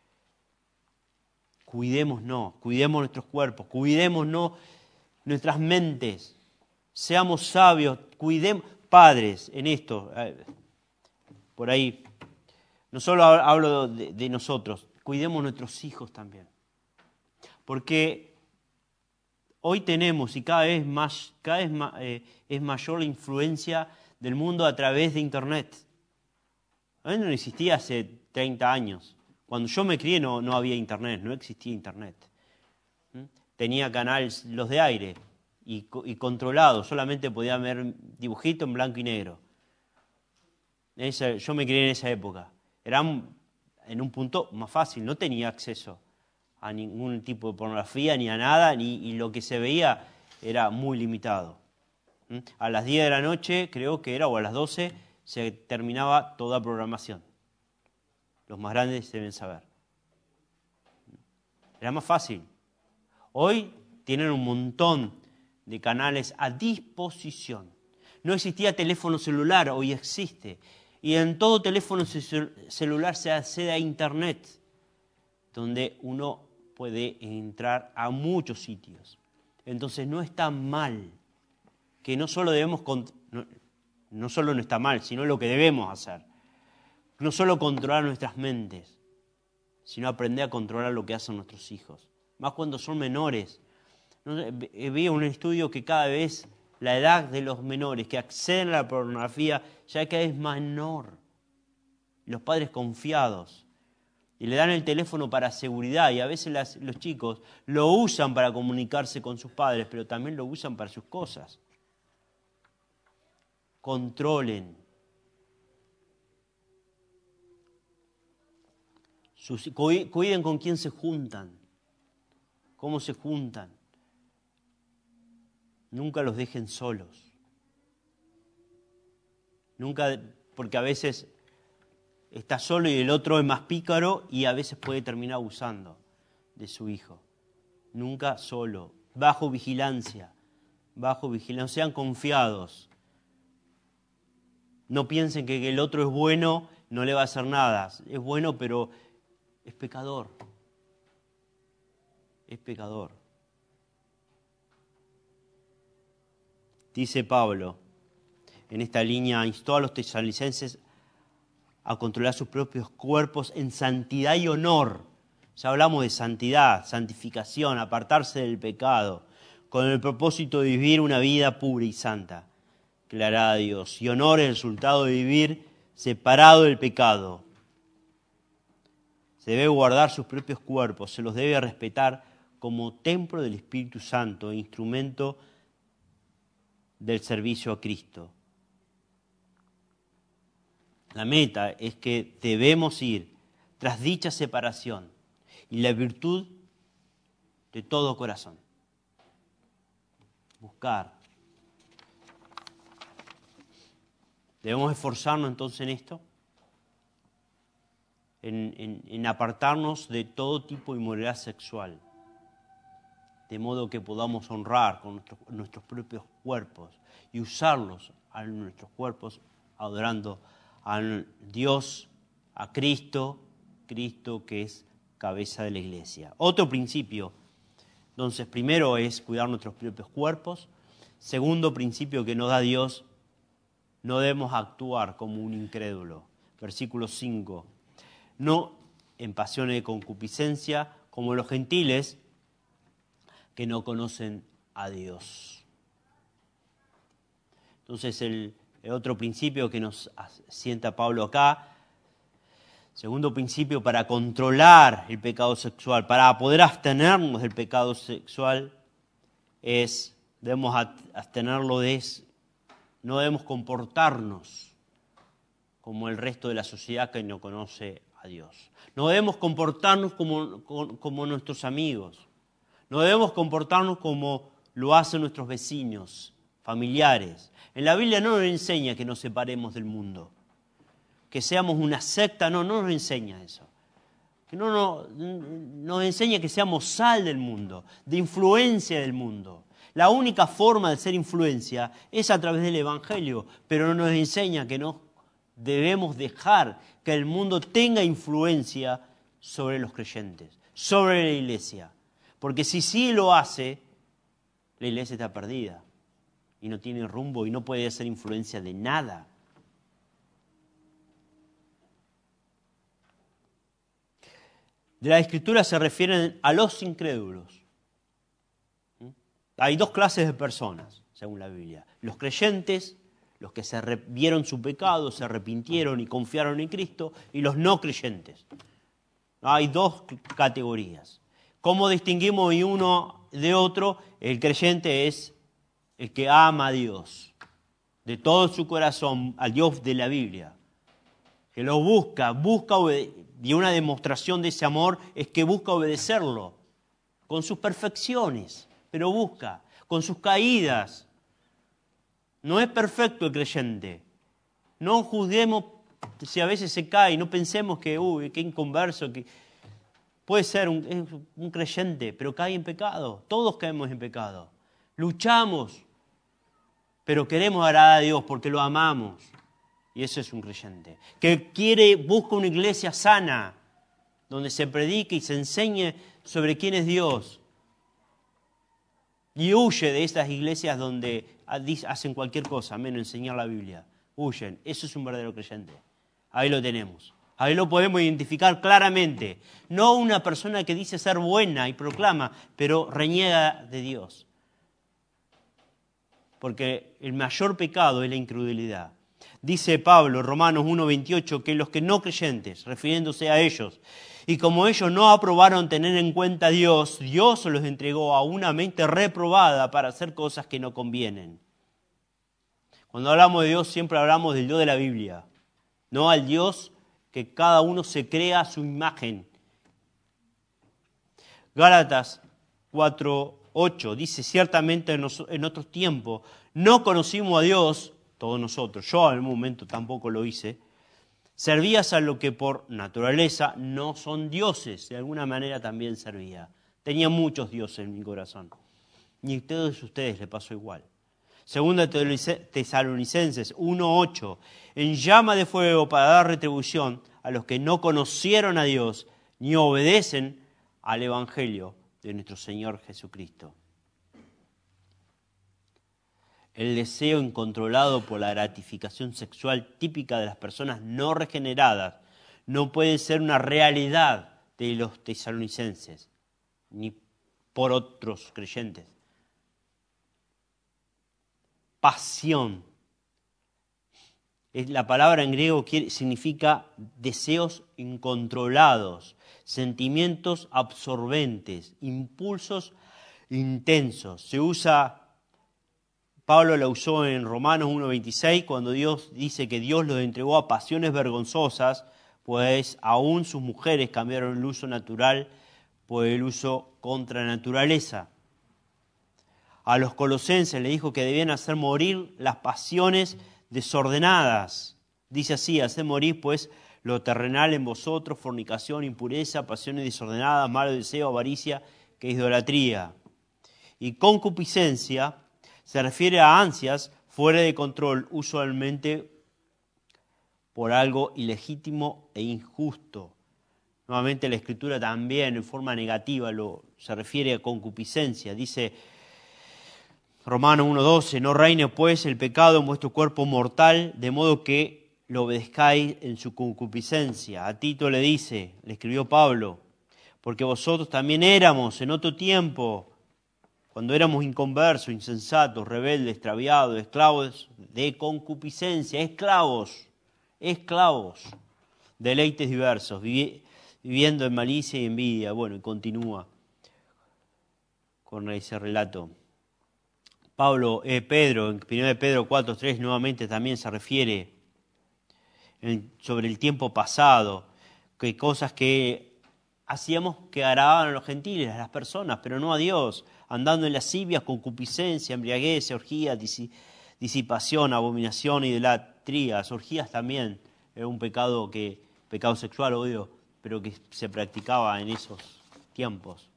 Cuidémonos, cuidemos nuestros cuerpos, cuidémonos nuestras mentes. Seamos sabios, cuidemos, padres, en esto. Por ahí, no solo hablo de, de nosotros, cuidemos nuestros hijos también. Porque hoy tenemos, y cada vez más, cada vez más, eh, es mayor la influencia del mundo a través de Internet. A mí no existía hace treinta años. Cuando yo me crié no, no había Internet, no existía Internet. ¿Mm? Tenía canales, los de aire, y, y controlados, solamente podía ver dibujitos en blanco y negro. Esa, yo me crié en esa época. Era en un punto más fácil, no tenía acceso a ningún tipo de pornografía, ni a nada, ni, y lo que se veía era muy limitado. ¿Mm? A las diez de la noche, creo que era, o a las doce, se terminaba toda programación. Los más grandes deben saber. Era más fácil. Hoy tienen un montón de canales a disposición. No existía teléfono celular, hoy existe. Y en todo teléfono celular se accede a Internet, donde uno puede entrar a muchos sitios. Entonces no está mal, que no solo debemos, no, no solo no está mal, sino lo que debemos hacer. No solo controlar nuestras mentes, sino aprender a controlar lo que hacen nuestros hijos. Más cuando son menores. Vi un estudio que cada vez la edad de los menores que acceden a la pornografía ya cada vez es menor. Los padres confiados. Y le dan el teléfono para seguridad y a veces las, los chicos lo usan para comunicarse con sus padres, pero también lo usan para sus cosas. Controlen. Sus, cuiden con quién se juntan, cómo se juntan. Nunca los dejen solos. Nunca, porque a veces está solo y el otro es más pícaro y a veces puede terminar abusando de su hijo. Nunca solo, bajo vigilancia, bajo vigilancia. Sean confiados. No piensen que el otro es bueno, no le va a hacer nada. Es bueno, pero es pecador. Es pecador. Dice Pablo, en esta línea, instó a los tesalonicenses a controlar sus propios cuerpos en santidad y honor. Ya hablamos de santidad, santificación, apartarse del pecado, con el propósito de vivir una vida pura y santa, que le hará a Dios. Y honor es el resultado de vivir separado del pecado se debe guardar sus propios cuerpos, se los debe respetar como templo del Espíritu Santo e instrumento del servicio a Cristo. La meta es que debemos ir tras dicha separación y la virtud de todo corazón. Buscar. Debemos esforzarnos entonces en esto, en, en, en apartarnos de todo tipo de inmoralidad sexual, de modo que podamos honrar con nuestros, nuestros propios cuerpos y usarlos a nuestros cuerpos adorando a Dios, a Cristo, Cristo que es cabeza de la iglesia. Otro principio, entonces, primero es cuidar nuestros propios cuerpos. Segundo principio que nos da Dios, no debemos actuar como un incrédulo. Versículo cinco. No en pasiones de concupiscencia, como los gentiles que no conocen a Dios. Entonces, el, el otro principio que nos sienta Pablo acá, segundo principio para controlar el pecado sexual, para poder abstenernos del pecado sexual, es, debemos abstenerlo de, no debemos comportarnos como el resto de la sociedad que no conoce a Dios. No debemos comportarnos como, como, como nuestros amigos. No debemos comportarnos como lo hacen nuestros vecinos, familiares. En la Biblia no nos enseña que nos separemos del mundo, que seamos una secta, no, no nos enseña eso. Que no, no nos enseña que seamos sal del mundo, de influencia del mundo. La única forma de ser influencia es a través del Evangelio, pero no nos enseña que no debemos dejar que el mundo tenga influencia sobre los creyentes, sobre la iglesia. Porque si sí lo hace, la iglesia está perdida y no tiene rumbo y no puede hacer influencia de nada. De la Escritura se refieren a los incrédulos. Hay dos clases de personas, según la Biblia. Los creyentes, los que se vieron su pecado, se arrepintieron y confiaron en Cristo, y los no creyentes. Hay dos categorías. ¿Cómo distinguimos uno de otro? El creyente es el que ama a Dios, de todo su corazón, al Dios de la Biblia. Que lo busca, busca obedecer. Y una demostración de ese amor es que busca obedecerlo, con sus perfecciones, pero busca, con sus caídas. No es perfecto el creyente. No juzguemos si a veces se cae, no pensemos que, uy, qué inconverso, que puede ser un, un creyente, pero cae en pecado. Todos caemos en pecado. Luchamos, pero queremos agradar a Dios porque lo amamos. Y eso es un creyente. Que quiere, busca una iglesia sana, donde se predique y se enseñe sobre quién es Dios. Y huye de estas iglesias donde hacen cualquier cosa, menos enseñar la Biblia. Huyen. Eso es un verdadero creyente. Ahí lo tenemos. Ahí lo podemos identificar claramente. No una persona que dice ser buena y proclama, pero reniega de Dios. Porque el mayor pecado es la incredulidad. Dice Pablo, Romanos uno veintiocho, que los que no creyentes, refiriéndose a ellos, y como ellos no aprobaron tener en cuenta a Dios, Dios los entregó a una mente reprobada para hacer cosas que no convienen. Cuando hablamos de Dios siempre hablamos del Dios de la Biblia, no al Dios que cada uno se crea a su imagen. Gálatas cuatro ocho dice, ciertamente en, nos, en otros tiempos no conocimos a Dios, todos nosotros, yo en un momento tampoco lo hice, servías a lo que por naturaleza no son dioses, de alguna manera también servía. Tenía muchos dioses en mi corazón. Y a todos ustedes les pasó igual. Segunda Tesalonicenses uno ocho, en llama de fuego para dar retribución a los que no conocieron a Dios ni obedecen al Evangelio de nuestro Señor Jesucristo. El deseo incontrolado por la gratificación sexual típica de las personas no regeneradas no puede ser una realidad de los tesalonicenses ni por otros creyentes. Pasión La palabra en griego quiere, significa deseos incontrolados, sentimientos absorbentes, impulsos intensos. Se usa, Pablo la usó en Romanos uno veintiséis, cuando Dios dice que Dios los entregó a pasiones vergonzosas, pues aún sus mujeres cambiaron el uso natural por el uso contra la naturaleza. A los colosenses le dijo que debían hacer morir las pasiones desordenadas. Dice así: haced morir pues lo terrenal en vosotros, fornicación, impureza, pasiones desordenadas, malo deseo, avaricia, que es idolatría. Y concupiscencia se refiere a ansias fuera de control, usualmente por algo ilegítimo e injusto. Nuevamente la Escritura también en forma negativa lo, se refiere a concupiscencia. Dice Romanos uno doce, no reine pues el pecado en vuestro cuerpo mortal, de modo que lo obedezcáis en su concupiscencia. A Tito le dice, le escribió Pablo, porque vosotros también éramos en otro tiempo, cuando éramos inconversos, insensatos, rebeldes, extraviados, esclavos de concupiscencia, esclavos, esclavos, deleites diversos, vivi- viviendo en malicia y envidia. Bueno, y continúa con ese relato. Pablo, eh, Pedro, en primera de Pedro cuatro tres nuevamente también se refiere en, sobre el tiempo pasado, que cosas que hacíamos que agradaban a los gentiles, a las personas, pero no a Dios, andando en lascivias, concupiscencia, embriaguez, orgías, disipación, abominación, idolatrías. Orgías también era un pecado que, pecado sexual, obvio, pero que se practicaba en esos tiempos.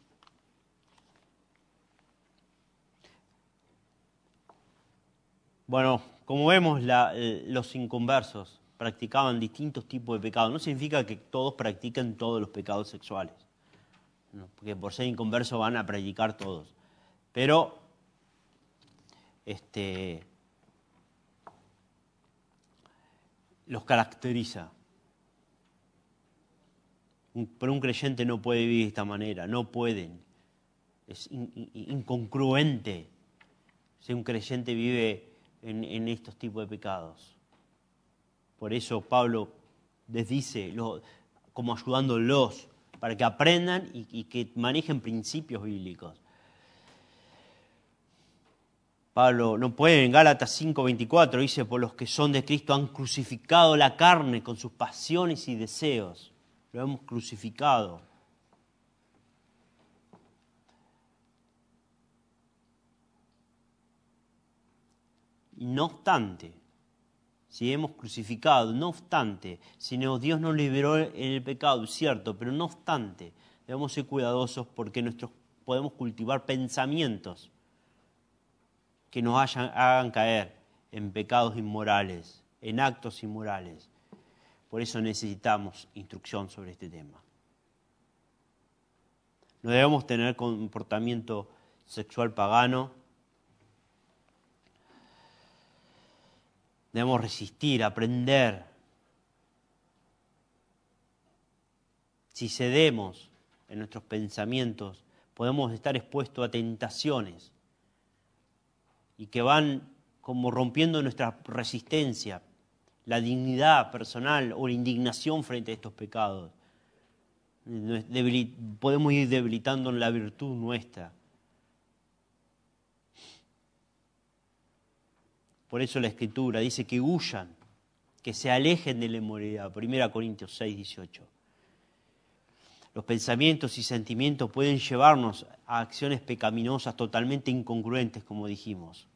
Bueno, como vemos, la, los inconversos practicaban distintos tipos de pecados. No significa que todos practiquen todos los pecados sexuales, no, porque por ser inconversos van a practicar todos. Pero este, los caracteriza. Pero un creyente no puede vivir de esta manera, no pueden. Es in, in, incongruente si un creyente vive en, en estos tipos de pecados. Por eso Pablo les dice, lo, como ayudándolos, para que aprendan y, y que manejen principios bíblicos. Pablo no puede, en Gálatas cinco veinticuatro dice, por los que son de Cristo han crucificado la carne con sus pasiones y deseos. Lo hemos crucificado. Y no obstante, si hemos crucificado, no obstante, si Dios nos liberó en el pecado, es cierto, pero no obstante, debemos ser cuidadosos porque nosotros podemos cultivar pensamientos que nos hayan, hagan caer en pecados inmorales, en actos inmorales. Por eso necesitamos instrucción sobre este tema. No debemos tener comportamiento sexual pagano. Debemos resistir, aprender. Si cedemos en nuestros pensamientos, podemos estar expuestos a tentaciones y que van como rompiendo nuestra resistencia, la dignidad personal o la indignación frente a estos pecados. Podemos ir debilitando la virtud nuestra. Por eso la Escritura dice que huyan, que se alejen de la inmoralidad. primera Corintios seis dieciocho. Los pensamientos y sentimientos pueden llevarnos a acciones pecaminosas totalmente incongruentes, como dijimos.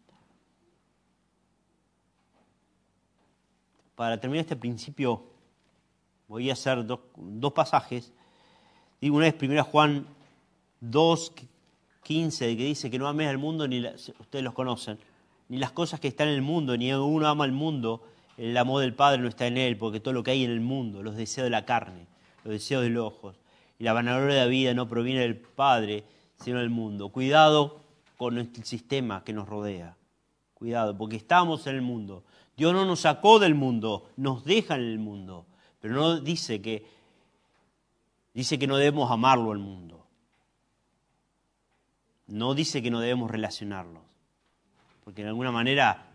Para terminar este principio, voy a hacer dos, dos pasajes. Digo, una vez, primera Juan dos quince, que dice que no ames al mundo, ni la, ustedes los conocen, ni las cosas que están en el mundo, ni uno ama al mundo, el amor del Padre no está en él, porque todo lo que hay en el mundo, los deseos de la carne, los deseos de los ojos, y la vanagloria de la vida no proviene del Padre, sino del mundo. Cuidado con el sistema que nos rodea. Cuidado, porque estamos en el mundo. Dios no nos sacó del mundo, nos deja en el mundo, pero no dice que, dice que no debemos amarlo al mundo. No dice que no debemos relacionarnos, porque de alguna manera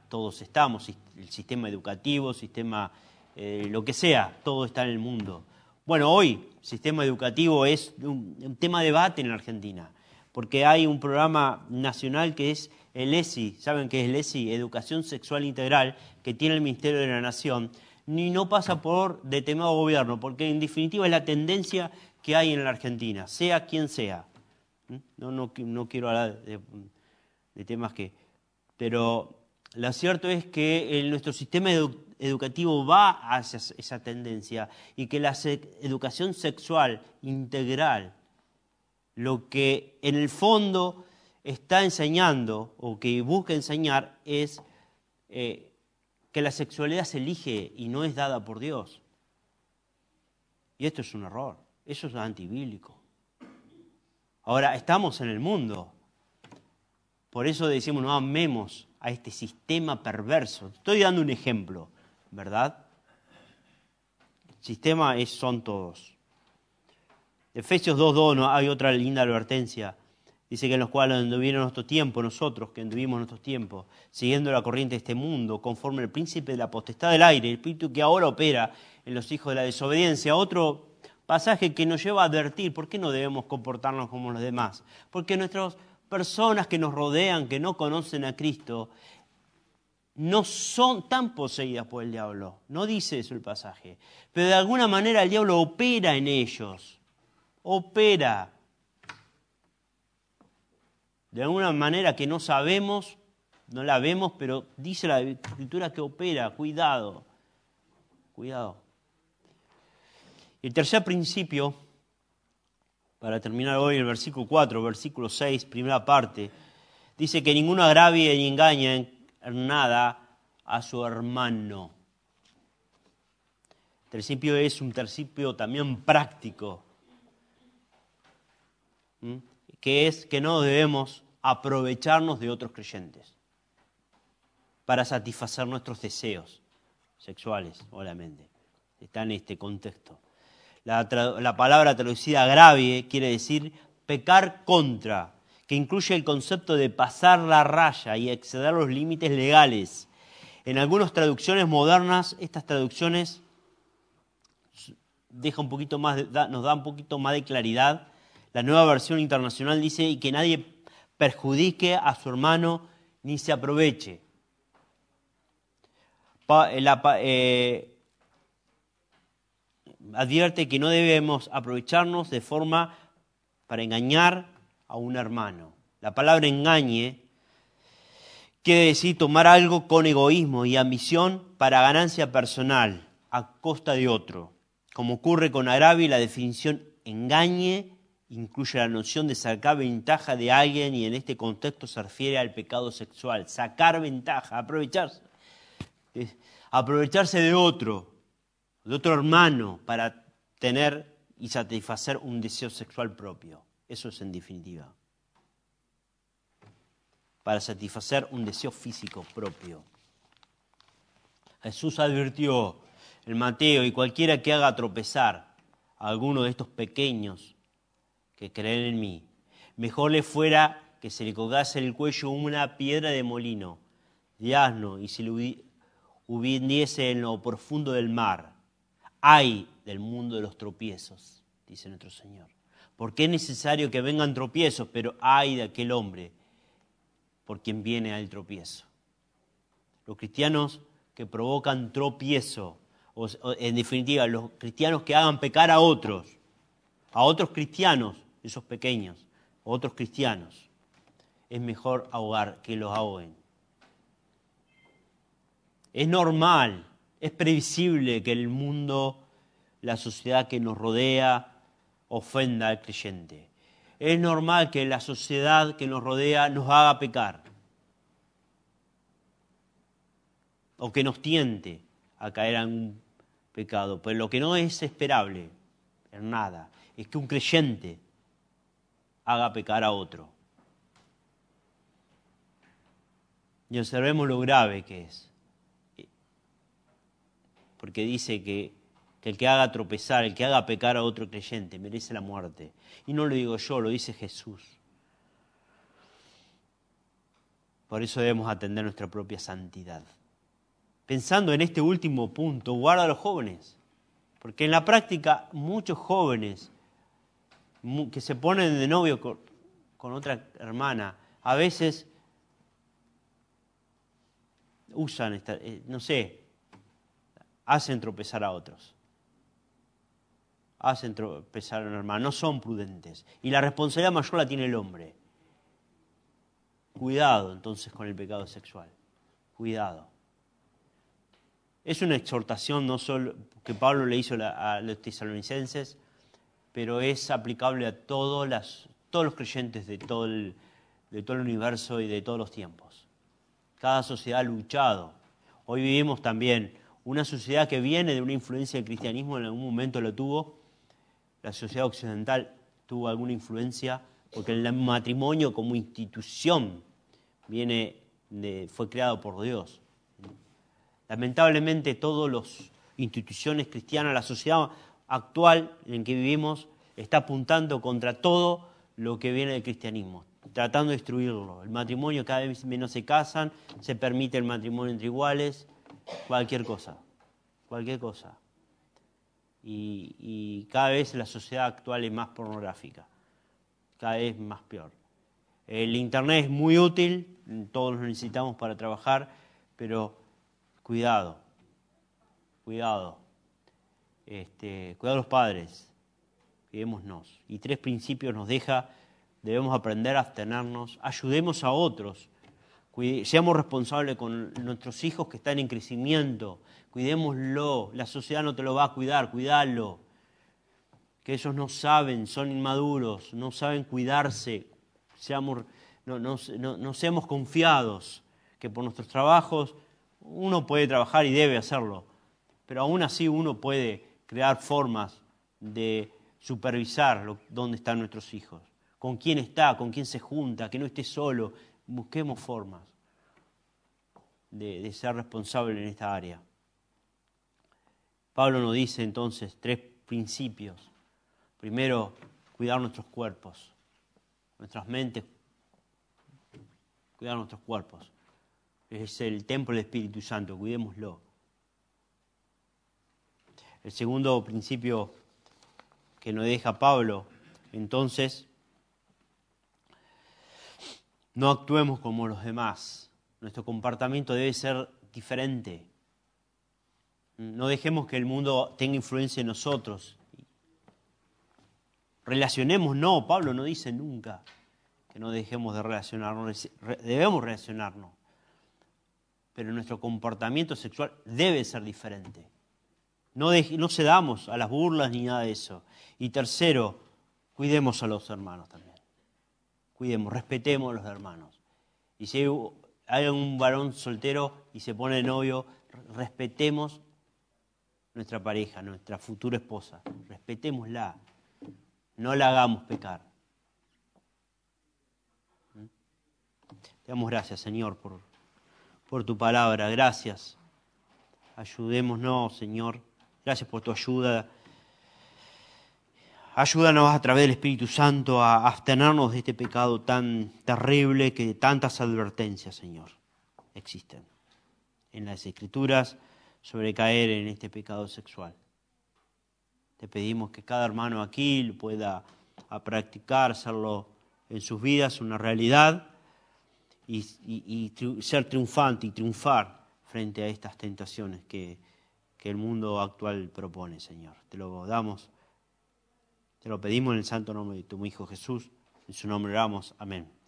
todos estamos, el sistema educativo, sistema, eh, lo que sea, todo está en el mundo. Bueno, hoy el sistema educativo es un, un tema de debate en la Argentina, porque hay un programa nacional que es el E S I, ¿saben qué es el E S I? Educación Sexual Integral, que tiene el Ministerio de la Nación, ni no pasa por determinado gobierno, porque en definitiva es la tendencia que hay en la Argentina, sea quien sea. No, no, no quiero hablar de, de temas que... Pero lo cierto es que el, nuestro sistema edu, educativo va hacia esa tendencia y que la se, educación sexual integral, lo que en el fondo está enseñando o que busca enseñar es eh, que la sexualidad se elige y no es dada por Dios. Y esto es un error, eso es antibíblico. Ahora, estamos en el mundo, por eso decimos no amemos a este sistema perverso. Estoy dando un ejemplo, ¿verdad? El sistema es, son todos. Efesios dos dos, ¿no? Hay otra linda advertencia. Dice que en los cuales anduvieron nuestro tiempo, nosotros que anduvimos nuestros tiempos, siguiendo la corriente de este mundo, conforme el príncipe de la potestad del aire, el espíritu que ahora opera en los hijos de la desobediencia. Otro pasaje que nos lleva a advertir por qué no debemos comportarnos como los demás. Porque nuestras personas que nos rodean, que no conocen a Cristo, no son tan poseídas por el diablo. No dice eso el pasaje. Pero de alguna manera el diablo opera en ellos. Opera. De alguna manera que no sabemos, no la vemos, pero dice la Escritura que opera. Cuidado. Cuidado. El tercer principio, para terminar hoy el versículo cuatro, versículo seis, primera parte, dice que ninguno agravie ni engañe en nada a su hermano. El principio es un principio también práctico, ¿Mm? que es que no debemos aprovecharnos de otros creyentes para satisfacer nuestros deseos sexuales, obviamente. Está en este contexto. La, la palabra traducida agravie quiere decir pecar contra, que incluye el concepto de pasar la raya y exceder los límites legales. En algunas traducciones modernas, estas traducciones deja un poquito más de, da, nos da un poquito más de claridad. La Nueva Versión Internacional dice y que nadie perjudique a su hermano ni se aproveche. Pa, la, eh, advierte que no debemos aprovecharnos de forma para engañar a un hermano. La palabra engañe quiere decir tomar algo con egoísmo y ambición para ganancia personal a costa de otro. Como ocurre con agravio, la definición engañe incluye la noción de sacar ventaja de alguien y en este contexto se refiere al pecado sexual. Sacar ventaja, aprovecharse. Aprovecharse de otro, de otro hermano para tener y satisfacer un deseo sexual propio. Eso es en definitiva. Para satisfacer un deseo físico propio. Jesús advirtió en Mateo, y cualquiera que haga tropezar a alguno de estos pequeños que creen en mí, mejor le fuera que se le colgase en el cuello una piedra de molino, de asno, y se le hundiese en lo profundo del mar. Ay del mundo de los tropiezos, dice nuestro Señor. Porque es necesario que vengan tropiezos, pero ay de aquel hombre por quien viene al tropiezo. Los cristianos que provocan tropiezo, o, o en definitiva, los cristianos que hagan pecar a otros, a otros cristianos, esos pequeños, a otros cristianos, es mejor ahogar que los ahoguen. Es normal, es previsible que el mundo, la sociedad que nos rodea, ofenda al creyente. Es normal que la sociedad que nos rodea nos haga pecar. O que nos tiente a caer en un pecado. Pero lo que no es esperable, en nada, es que un creyente haga pecar a otro. Y observemos lo grave que es. Porque dice que, que el que haga tropezar, el que haga pecar a otro creyente, merece la muerte. Y no lo digo yo, lo dice Jesús. Por eso debemos atender nuestra propia santidad. Pensando en este último punto, guarda a los jóvenes. Porque en la práctica muchos jóvenes que se ponen de novio con, con otra hermana, a veces usan, esta, no sé, hacen tropezar a otros. Hacen tropezar a una hermana, no son prudentes. Y la responsabilidad mayor la tiene el hombre. Cuidado entonces con el pecado sexual. Cuidado. Es una exhortación no solo que Pablo le hizo a los tesalonicenses, pero es aplicable a todos, las, todos los creyentes de todo, el, de todo el universo y de todos los tiempos. Cada sociedad ha luchado. Hoy vivimos también una sociedad que viene de una influencia del cristianismo, en algún momento lo tuvo. La sociedad occidental tuvo alguna influencia, porque el matrimonio como institución viene de, fue creado por Dios. Lamentablemente todas las instituciones cristianas, la sociedad actual en que vivimos, está apuntando contra todo lo que viene del cristianismo, tratando de destruirlo. El matrimonio, cada vez menos se casan, se permite el matrimonio entre iguales, cualquier cosa, cualquier cosa. Y, y cada vez la sociedad actual es más pornográfica, cada vez más peor. El internet es muy útil, todos lo necesitamos para trabajar, pero cuidado, cuidado, este, cuidado a los padres, cuidémonos. Y tres principios nos deja, debemos aprender a abstenernos, ayudemos a otros, cuide, seamos responsables con nuestros hijos que están en crecimiento, cuidémoslo, la sociedad no te lo va a cuidar, cuidalo, que ellos no saben, son inmaduros, no saben cuidarse, seamos, no, no, no, no seamos confiados, que por nuestros trabajos uno puede trabajar y debe hacerlo, pero aún así uno puede crear formas de supervisar lo, dónde están nuestros hijos, con quién está, con quién se junta, que no esté solo. Busquemos formas de, de ser responsables en esta área. Pablo nos dice entonces tres principios. Primero, cuidar nuestros cuerpos, nuestras mentes, cuidar nuestros cuerpos. Es el templo del Espíritu Santo, cuidémoslo. El segundo principio que nos deja Pablo, entonces, no actuemos como los demás. Nuestro comportamiento debe ser diferente. No dejemos que el mundo tenga influencia en nosotros. Relacionemos, no, Pablo no dice nunca que no dejemos de relacionarnos, debemos relacionarnos. Pero nuestro comportamiento sexual debe ser diferente. No, de, no cedamos a las burlas ni nada de eso. Y tercero, cuidemos a los hermanos también. Cuidemos, respetemos a los hermanos. Y si hay un varón soltero y se pone de novio, respetemos nuestra pareja, nuestra futura esposa. Respetémosla. No la hagamos pecar. Te damos gracias, Señor, por, por tu palabra. Gracias. Ayudémonos, Señor. Gracias por tu ayuda. Ayúdanos a través del Espíritu Santo a abstenernos de este pecado tan terrible que tantas advertencias, Señor, existen en las Escrituras sobre caer en este pecado sexual. Te pedimos que cada hermano aquí lo pueda a practicar, hacerlo en sus vidas, una realidad, y, y, y tri- ser triunfante y triunfar frente a estas tentaciones que, que el mundo actual propone, Señor. Te lo damos, te lo pedimos en el santo nombre de tu Hijo Jesús. En su nombre oramos. Amén.